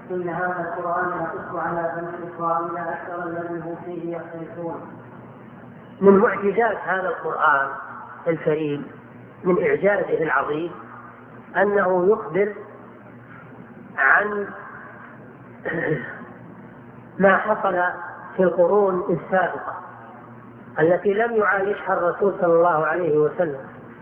إن هذا القرآن يقص على بني إسرائيل أكثر الذي هم فيه يختلفون. من معجزات هذا القرآن الكريم من إعجازه العظيم أنه يخبر عن ما حصل في القرون السابقة التي لم يعايشها الرسول صلى الله عليه وسلم،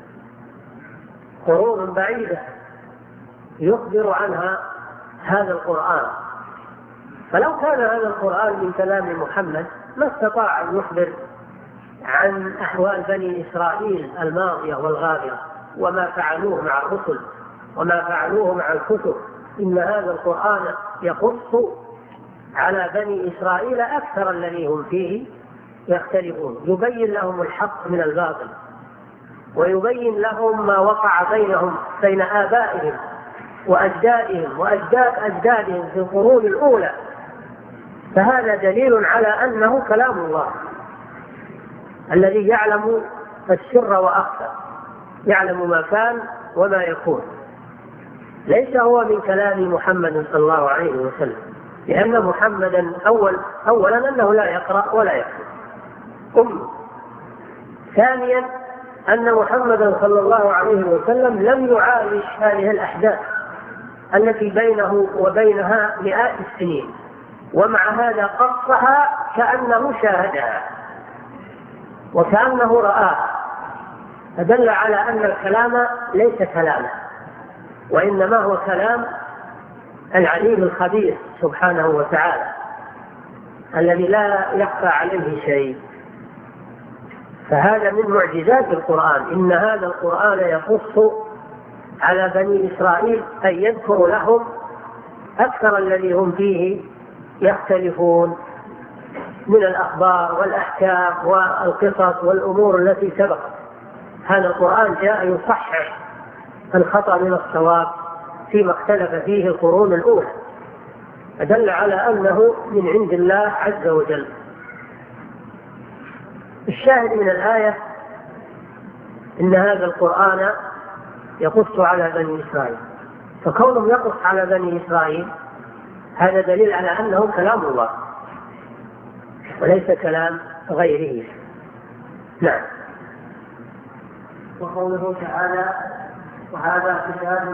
قرون بعيدة يخبر عنها هذا القرآن. فلو كان هذا القرآن من كلام محمد ما استطاع أن يخبر عن أحوال بني إسرائيل الماضية والغابرة وما فعلوه مع الرسل وما فعلوه مع الكتب. إن هذا القرآن يقص على بني إسرائيل أكثر الذي هم فيه يختلفون، يبين لهم الحق من الباطل ويبين لهم ما وقع بينهم بين آبائهم وأجدادهم وأجداد أجدادهم في القرون الأولى. فهذا دليل على أنه كلام الله الذي يعلم السر وأخفى، يعلم ما كان وما يكون. ليس هو من كلام محمد صلى الله عليه وسلم، لأن محمدا أولا أنه لا يقرأ ولا يكتب. ثانيا أن محمدا صلى الله عليه وسلم لم يعايش هذه الأحداث التي بينه وبينها مئات السنين، ومع هذا قصها كأنه شاهدها وكأنه رآها، فدل على أن الكلام ليس كلامه وإنما هو كلام العليم الخبير سبحانه وتعالى الذي لا يخفى عليه شيء. فهذا من معجزات القرآن، إن هذا القرآن يقص على بني إسرائيل أن يذكر لهم أكثر الذي هم فيه يختلفون من الأخبار والأحكام والقصص والأمور التي سبقت. هذا القرآن جاء يصحح الخطأ من الصواب فيما اختلف فيه القرون الأولى، فدل على أنه من عند الله عز وجل. الشاهد من الآية إن هذا القرآن يقص على بني إسرائيل، فكونهم يقص على بني إسرائيل هذا دليل على أنه كلام الله وليس كلام غيره. نعم. وقوله تعالى وهذا كتاب